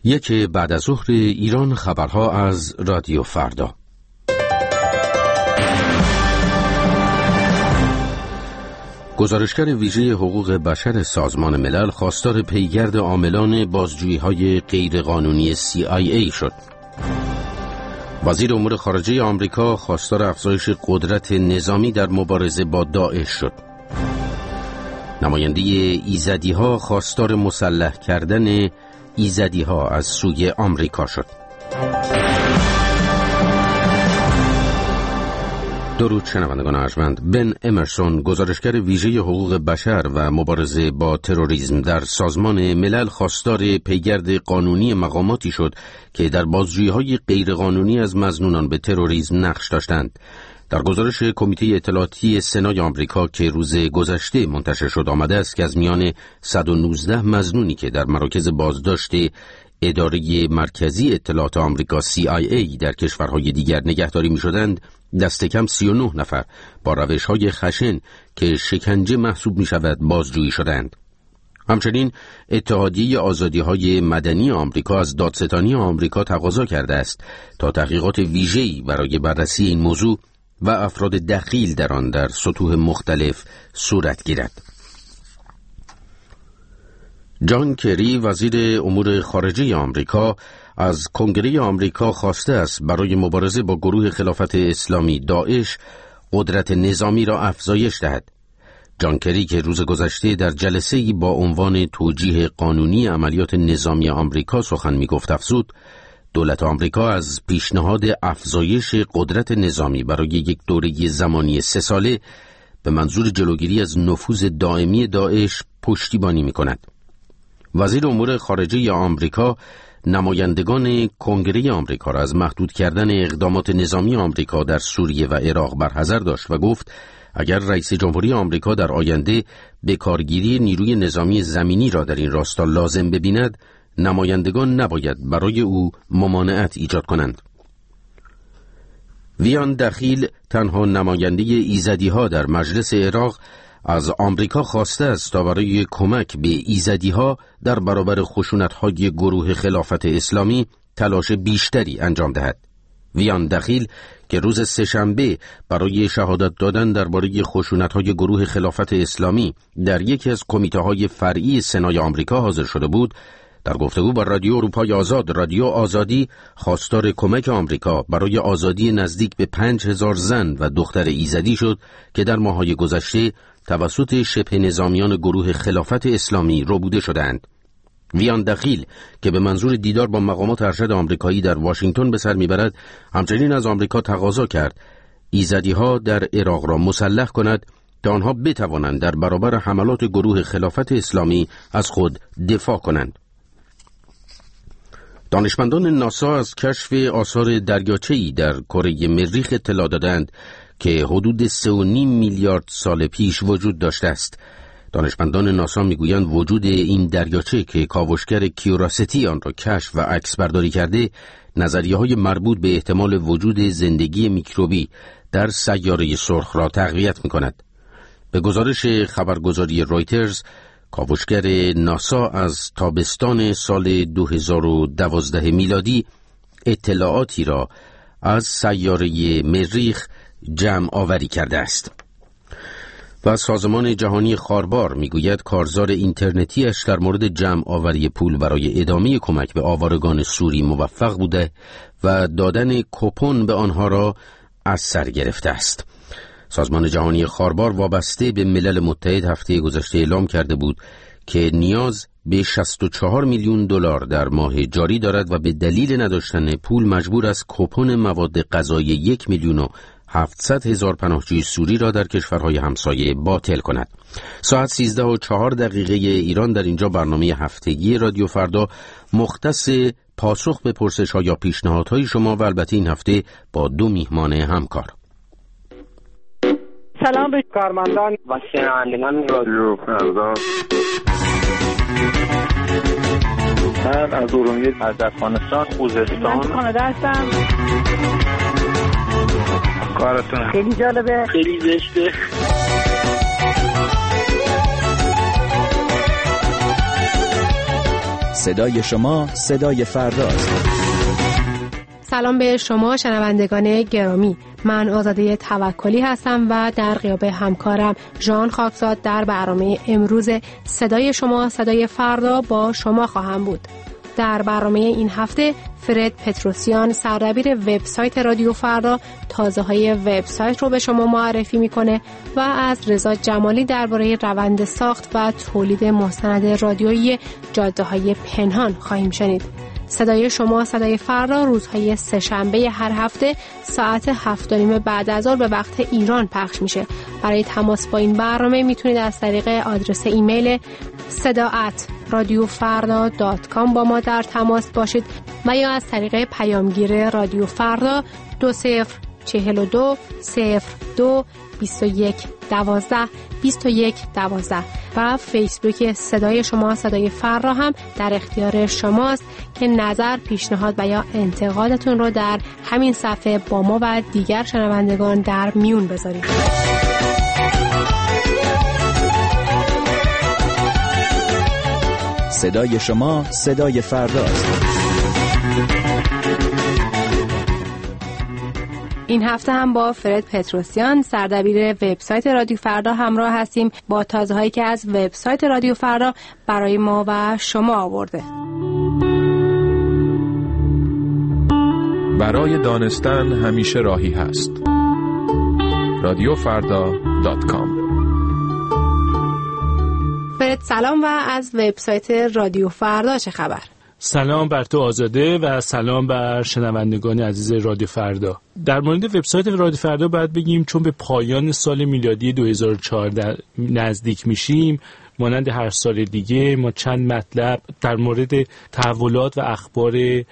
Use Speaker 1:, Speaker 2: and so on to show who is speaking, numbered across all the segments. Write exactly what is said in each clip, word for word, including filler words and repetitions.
Speaker 1: یک بعد از ظهر ایران، خبرها از رادیو فردا. گزارشگر ویژه حقوق بشر سازمان ملل خواستار پیگرد عاملان بازجویی‌های غیرقانونی سی آی ای شد. وزیر امور خارجه آمریکا خواستار افزایش قدرت نظامی در مبارزه با داعش شد. نماینده ایزدی‌ها خواستار مسلح کردن ایزدی‌ها از سوی آمریکا شد. درود شنوندگان ارجمند. بن امرسون، گزارشگر ویژه حقوق بشر و مبارزه با تروریسم در سازمان ملل، خواستار پیگرد قانونی مقاماتی شد که در بازجویی‌های غیرقانونی از مظنونان به تروریسم نقش داشتند. در گزارش کمیته اطلاعاتی سنای آمریکا که روز گذشته منتشر شد آمده است که از میان صد و نوزده مظنونی که در مراکز بازداشت اداره مرکزی اطلاعات آمریکا سی آی ای در کشورهای دیگر نگهداری می‌شدند، دست کم سی و نه نفر با روش‌های خشن که شکنجه محسوب می‌شود بازجویی شدند. همچنین اتحادیه آزادی‌های مدنی آمریکا از دادستانی آمریکا تقاضا کرده است تا تحقیقات ویژه‌ای برای بررسی این موضوع و افراد دخیل در آن در سطوح مختلف صورت گیرد. جان کری، وزیر امور خارجه آمریکا، از کنگره آمریکا خواسته است برای مبارزه با گروه خلافت اسلامی داعش قدرت نظامی را افزایش دهد. جان کری که روز گذشته در جلسه‌ای با عنوان توجیه قانونی عملیات نظامی آمریکا سخن می‌گفت افزود دولت آمریکا از پیشنهاد افزایش قدرت نظامی برای یک دوره زمانی سه ساله به منظور جلوگیری از نفوذ دائمی داعش پشتیبانی می‌کند. وزیر امور خارجه آمریکا نمایندگان کنگره آمریکا را از محدود کردن اقدامات نظامی آمریکا در سوریه و عراق برحذر داشت و گفت اگر رئیس جمهوری آمریکا در آینده به کارگیری نیروی نظامی زمینی را در این راستا لازم ببیند، نمایندگان نباید برای او ممانعت ایجاد کنند. ویان دخیل، تنها نماینده ایزدی‌ها در مجلس عراق، از آمریکا خواسته است تا برای کمک به ایزدی‌ها در برابر خشونت‌های گروه خلافت اسلامی تلاش بیشتری انجام دهد. ویان دخیل که روز سه‌شنبه برای شهادت دادن درباره خشونت‌های گروه خلافت اسلامی در یکی از کمیته‌های فرعی سنای آمریکا حاضر شده بود، در گفتگو با رادیو اروپای آزاد، رادیو آزادی، خواستار کمک آمریکا برای آزادی نزدیک به پنج هزار زن و دختر ایزدی شد که در ماه‌های گذشته توسط شبه نظامیان گروه خلافت اسلامی ربوده شدند. ویان دخیل که به منظور دیدار با مقامات ارشد آمریکایی در واشنگتن به سر میبرد، همچنین از آمریکا تقاضا کرد ایزدی‌ها در عراق را مسلح کند تا آنها بتوانند در برابر حملات گروه خلافت اسلامی از خود دفاع کنند. دانشمندان ناسا از کشف آثار دریاچه‌ای در کره مریخ اطلاع دادند که حدود سه و نیم میلیارد سال پیش وجود داشته است. دانشمندان ناسا میگویند وجود این دریاچه که کاوشگر کیوراسیتی آن را کشف و عکس برداری کرده، نظریه‌های مربوط به احتمال وجود زندگی میکروبی در سیاره سرخ را تقویت می‌کند. به گزارش خبرگزاری رویترز، کاوشگر ناسا از تابستان سال دو هزار و دوازده میلادی اطلاعاتی را از سیاره مریخ جمع آوری کرده است. و سازمان جهانی خاربار میگوید کارزار اینترنتیش در مورد جمع آوری پول برای ادامه کمک به آوارگان سوری موفق بوده و دادن کوپن به آنها را از سر گرفته است. سازمان جهانی خاربار وابسته به ملل متحد هفته گذشته اعلام کرده بود که نیاز به شصت و چهار میلیون دلار در ماه جاری دارد و به دلیل نداشتن پول مجبور است کوپن مواد غذایی یک میلیون و هفتصد هزار پناهجوی سوری را در کشورهای همسایه باطل کند. ساعت سیزده و چهار دقیقه ایران در اینجا برنامه هفتگی رادیو فردا مختص پاسخ به پرسش‌ها یا پیشنهادهای شما و البته این هفته با دو میهمان همکار.
Speaker 2: سلام به کارمندان و شنوندگان رادیو فردا.
Speaker 3: من از ارومیه، از افغانستان، خوزستان،
Speaker 2: من کانادا هستم.
Speaker 3: کارتون
Speaker 2: خیلی جالبه،
Speaker 3: خیلی زشته.
Speaker 4: صدای شما صدای فرداست.
Speaker 5: سلام به شما شنوندگان گرامی، من آزاده توکلی هستم و در غیاب همکارم ژان خاکزاد در برنامه امروز صدای شما صدای فردا با شما خواهم بود. در برنامه این هفته فرد پتروسیان سردبیر وبسایت رادیو فردا تازه‌های وبسایت رو به شما معرفی میکنه و از رضا جمالی درباره روند ساخت و تولید مستند رادیویی جاده‌های پنهان خواهیم شنید. صدای شما صدای فردا روزهای سه‌شنبه هر هفته ساعت هفت و نیم بعد از ظهر به وقت ایران پخش میشه. برای تماس با این برنامه میتونید از طریق آدرس ایمیل صدا ات رادیو فردا دات کام با ما در تماس باشید و یا از طریق پیامگیر رادیو فردا دو صفر چهل و دو صفر دو بیست و یک دوازده بیست و یک دوازده و فیسبوک صدای شما صدای فردا هم در اختیار شماست که نظر، پیشنهاد و یا انتقادتون رو در همین صفحه با ما و دیگر شنوندگان در میون بذارید.
Speaker 4: صدای شما صدای فرداست.
Speaker 5: این هفته هم با فرد پتروسیان سردبیر وبسایت رادیو فردا همراه هستیم با تازه‌هایی که از وبسایت رادیو فردا برای ما و شما آورده.
Speaker 6: برای دانستن همیشه راهی هست. رادیو فردا دات کام.
Speaker 5: فرد سلام و از وبسایت رادیو فردا چه خبر؟
Speaker 7: سلام بر تو آزاده و سلام بر شنوندگان عزیز رادیو فردا. در مورد وبسایت رادیو فردا باید بگیم چون به پایان سال میلادی دو هزار و چهارده نزدیک میشیم، مانند هر سال دیگه ما چند مطلب در مورد تحولات و اخبار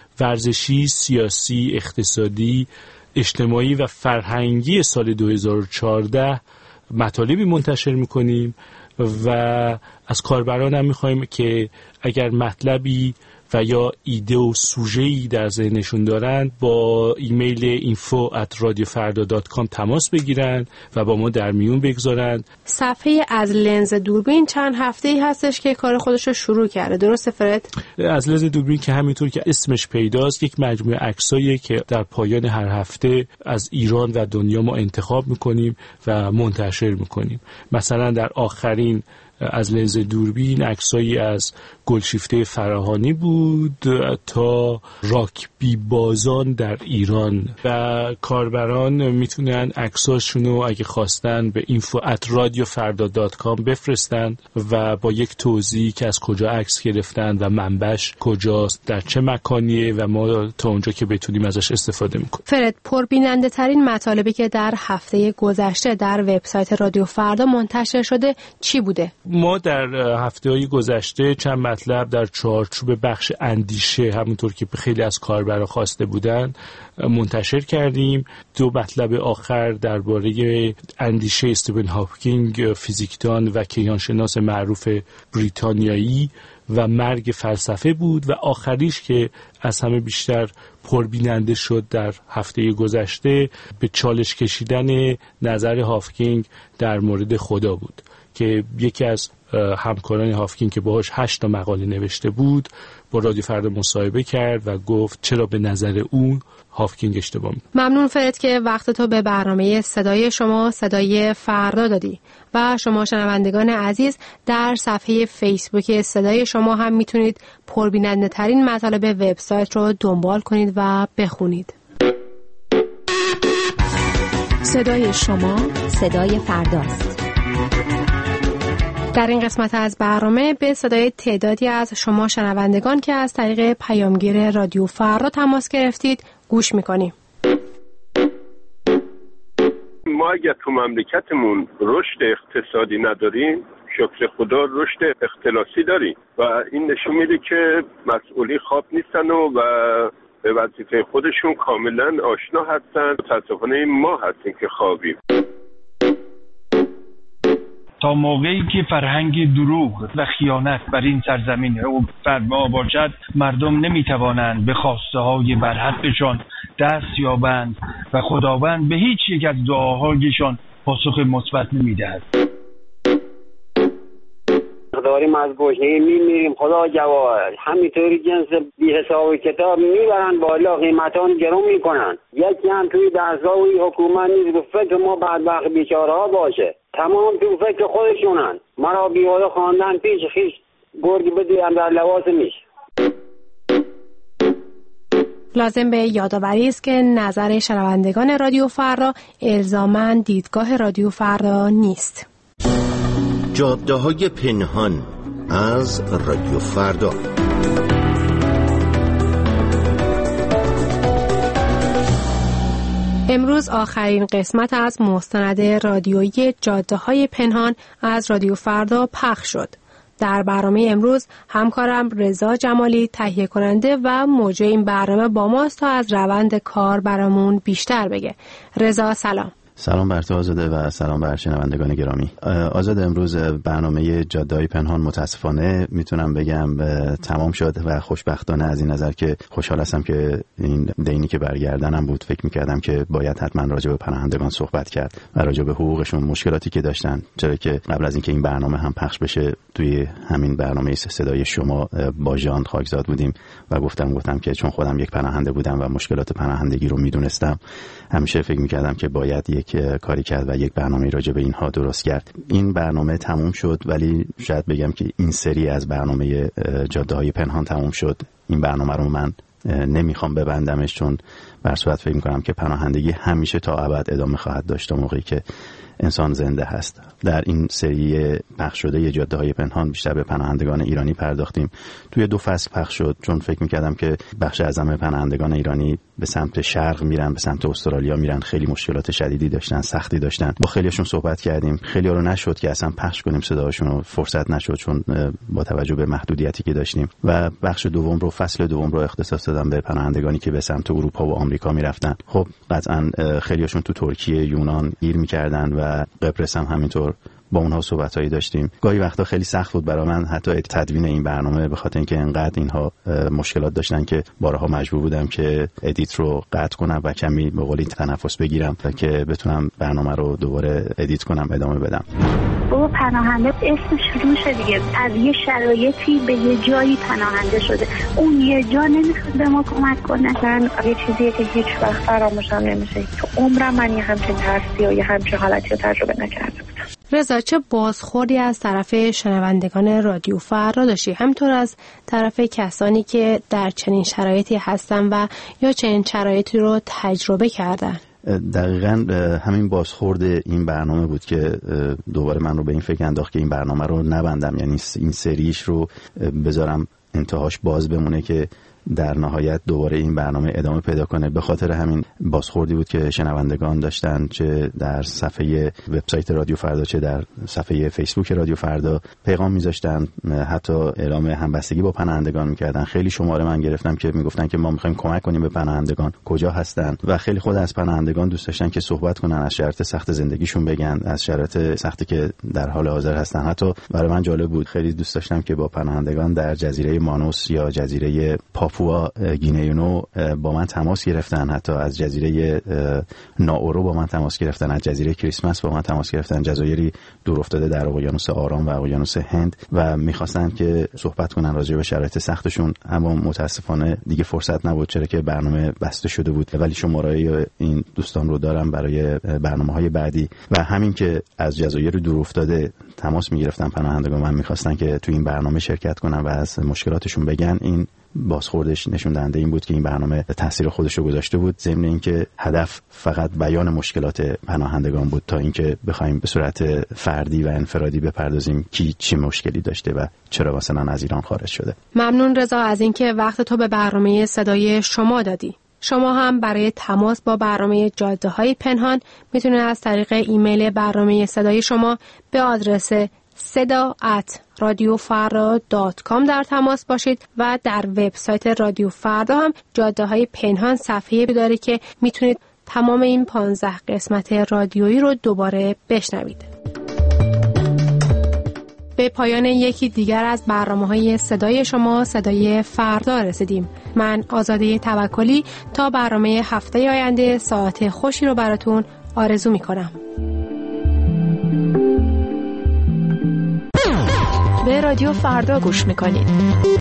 Speaker 7: ورزشی، سیاسی، اقتصادی، اجتماعی و فرهنگی سال دو هزار و چهارده مطالبی منتشر میکنیم و از کاربران هم میخوایم که اگر مطلبی و یا ایده و سوژه‌ای در ذهنشون دارند با ایمیل اینفو ات رادیو فردا دات کام تماس بگیرن و با ما در میون بگذارند.
Speaker 5: صفحه از لنز دوربین چند هفته‌ای هستش که کار خودش رو شروع کرده، درسته فرد؟
Speaker 7: از لنز دوربین که همینطور که اسمش پیداست یک مجموعه عکسایی که در پایان هر هفته از ایران و دنیا ما انتخاب میکنیم و منتشر میکنیم. مثلا در آخرین از لنز دوربین عکسایی از گلشیفته فراهانی بود تا راکبی بازان در ایران و کاربران میتونن عکساشونو اگه خواستن به اینفو ات رادیو فردا دات کام بفرستن و با یک توضیح که از کجا عکس گرفتن و منبعش کجاست، در چه مکانیه و ما تا اونجا که بتونیم ازش استفاده میکنیم.
Speaker 5: فرد، پربیننده ترین مطالبی که در هفته گذشته در وبسایت رادیو فردا منتشر شده چی بوده؟
Speaker 7: ما در هفته‌های گذشته چند مطلب در چارچوب بخش اندیشه همونطور که خیلی از کاربرا خواسته بودن منتشر کردیم. دو مطلب آخر درباره اندیشه استیون هاکینگ، فیزیکدان و کیهانشناس معروف بریتانیایی و مرگ فلسفه بود و آخریش که از همه بیشتر پربیننده شد در هفته گذشته به چالش کشیدن نظر هاکینگ در مورد خدا بود که یکی از همکاران هاکینگ که باهاش هشت تا مقاله نوشته بود با رادیو فردا مصاحبه کرد و گفت چرا به نظر اون هاکینگ اشتباه می‌کنه.
Speaker 5: ممنون فرد که وقتتو به برنامه صدای شما صدای فردا دادی و شما شنوندگان عزیز در صفحه فیسبوک صدای شما هم میتونید پربیننده ترین مطالب وبسایت رو دنبال کنید و بخونید.
Speaker 8: صدای شما صدای فرداست.
Speaker 5: در این قسمت از برنامه به صدای تعدادی از شما شنوندگان که از طریق پیامگیر رادیو فردا تماس گرفتید گوش میکنیم.
Speaker 9: ما اگر تو مملکتمون رشد اقتصادی نداریم، شکر خدا رشد اختلاسی داریم و این نشون میده که مسئولی خواب نیستن و, و به وظیفه خودشون کاملا آشنا هستن. متاسفانه ما هستیم که خوابیم.
Speaker 10: تا موقعی که فرهنگ دروغ و خیانت بر این سرزمین او فرما باشد، مردم نمیتوانند به خواسته های برحقشان دست یابند و خداوند به هیچ یک از دعاهایشان پاسخ مثبت نمیدهد.
Speaker 2: مقدار داریم از گشنگی میمیریم. خدا جواد همینطوری جنس بی حساب کتاب میبرن بالا، قیمتان گرون میکنن. یکی هم توی دستگاه حکومت نیست که فکر ما بدبخت بیچاره ها باشه، تمام تو فکر خودشونن. مرا بیواده خواندن پیش خیش گرگ بدیم در لباس میش.
Speaker 5: لازم به یادآوری است که نظر شنوندگان رادیو فردا الزاماً دیدگاه رادیو فردا نیست.
Speaker 11: جاده‌های پنهان از رادیو فردا.
Speaker 5: امروز آخرین قسمت از مستند رادیویی جاده‌های پنهان از رادیو فردا پخش شد. در برنامه امروز همکارم رضا جمالی تهیه کننده و موجه این برنامه با ماست تا از روند کار برامون بیشتر بگه. رضا سلام.
Speaker 12: سلام بر تو آزاده و سلام بر شنوندگان گرامی. آزاده، امروز برنامه جاده‌های پنهان متاسفانه میتونم بگم تمام شد و خوشبختانه از این نظر که خوشحال هستم که این دینی که برگردنم بود فکر میکردم که باید حتما راجع به پناهندگان صحبت کرد و راجع به حقوقشون، مشکلاتی که داشتن، چرا که قبل از اینکه این برنامه هم پخش بشه توی همین برنامه صدای شما با ژان خاکزاد بودیم و گفتم گفتم که چون خودم یک پناهنده بودم و مشکلات پناهندگی رو میدونستم، همیشه فکر میکردم که باید یک کاری کرد و یک برنامه راجع به اینها درست کرد. این برنامه تموم شد، ولی شاید بگم که این سری از برنامه جاده‌های پنهان تموم شد. این برنامه رو من نمیخوام ببندمش، چون بر صورت فکر میکنم که پناهندگی همیشه تا ابد ادامه خواهد داشت تا موقعی که انسان زنده هست. در این سری پخش شده جاده‌های پنهان بیشتر به پناهندگان ایرانی پرداختیم. توی دو فصل پخش شد، چون فکر می‌کردم که بخش اعظم پناهندگان ایرانی به سمت شرق میرن، به سمت استرالیا میرن، خیلی مشکلات شدیدی داشتن، سختی داشتن. با خیلیشون صحبت کردیم، خیلی‌ها رو نشد که اصلا پخش کنیم صداشون رو، فرصت نشد چون با توجه به محدودیتی که داشتیم. و بخش دوم رو، فصل دوم رو اختصاص دادم به پناهندگانی که به سمت اروپا و آمریکا میرفتن. خب قطعاً خیلی‌هاشون تو ترکیه، یونان گیر می‌کردن و قبرس هم همینطور. با اونها صحبتایی داشتیم. گاهی وقتا خیلی سخت بود برای من حتی تدوین این برنامه، به خاطر اینکه انقدر اینها مشکلات داشتن که بارها مجبور بودم که ادیت رو قطع کنم و کمی به قولی تنفس بگیرم تا که بتونم برنامه رو دوباره ادیت کنم، ادامه بدم.
Speaker 13: بابا پناهنده اسمش روشه دیگه، از یه شرایطی به یه جایی پناهنده شده، اون یه جا نمیخواد به ما کمک کنه. مثلا یه چیزیه که هیچ وقت فراموشم نمیشه. تو عمرم من یه همچین ترسی و یه همچین حالتی رو تجربه نکرده بودم.
Speaker 5: رضا، چه بازخوردی از طرف شنوندگان رادیو فردا داشتی، همینطور از طرف کسانی که در چنین شرایطی هستن و یا چنین شرایطی رو تجربه کردن؟
Speaker 12: دقیقاً همین بازخورد این برنامه بود که دوباره من رو به این فکر انداخت که این برنامه رو نبندم، یعنی این سریش رو بذارم انتهاش باز بمونه که در نهایت دوباره این برنامه ادامه پیدا کنه. به خاطر همین بازخوردی بود که شنوندگان داشتن، چه در صفحه وبسایت رادیو فردا چه در صفحه فیسبوک رادیو فردا پیغام میذاشتن، حتی اعلام همبستگی با پناهندگان میکردن. خیلی شماره من گرفتم که میگفتن که ما میخوایم کمک کنیم به پناهندگان، کجا هستن؟ و خیلی خود از پناهندگان دوست داشتن که صحبت کنن، از شرایط سخت زندگیشون بگن، از شرایط سختی که در حال حاضر هستن. حتی برای من جالب بود، خیلی دوست داشتم که با پناهندگان در جزیره مانوس یا جزیره پاپوا گینه نو با من تماس گرفتن، حتی از جزیره ناورو با من تماس گرفتن، از جزیره کریسمس با من تماس گرفتن، جزایری دور افتاده در اقیانوس آرام و اقیانوس هند، و میخواستن که صحبت کنن راجع به شرایط سختشون. اما متاسفانه دیگه فرصت نبود، چرا که برنامه بسته شده بود. ولی شماره این دوستان رو دارم برای برنامه‌های بعدی. و همین که از جزایر دور افتاده تماس میگرفتن پناهندگان، من میخواستن که تو این برنامه شرکت کنن و از مشکلاتشون بگن. این بازخوردش نشون دهنده این بود که این برنامه تاثیر خودش رو گذاشته بود، ضمن اینکه هدف فقط بیان مشکلات پناهندگان بود تا اینکه بخوایم به صورت فردی و انفرادی بپردازیم کی چی مشکلی داشته و چرا مثلا از ایران خارج شده.
Speaker 5: ممنون رضا از اینکه وقت تو به برنامه صدای شما دادی. شما هم برای تماس با برنامه جاده‌های پنهان میتونید از طریق ایمیل برنامه صدای شما به آدرس صدا ات رادیو فردا دات کام در تماس باشید و در وبسایت رادیو فردا هم جاده‌های پنهان صفحه‌ای داره که میتونید تمام این پانزده قسمت رادیویی رو دوباره بشنوید. به پایان یکی دیگر از برنامه‌های صدای شما، صدای فردا رسیدیم. من آزاده توکلی تا برنامه هفته آینده ساعت خوشی رو براتون آرزو می‌کنم.
Speaker 8: به رادیو فردا گوش میکنید.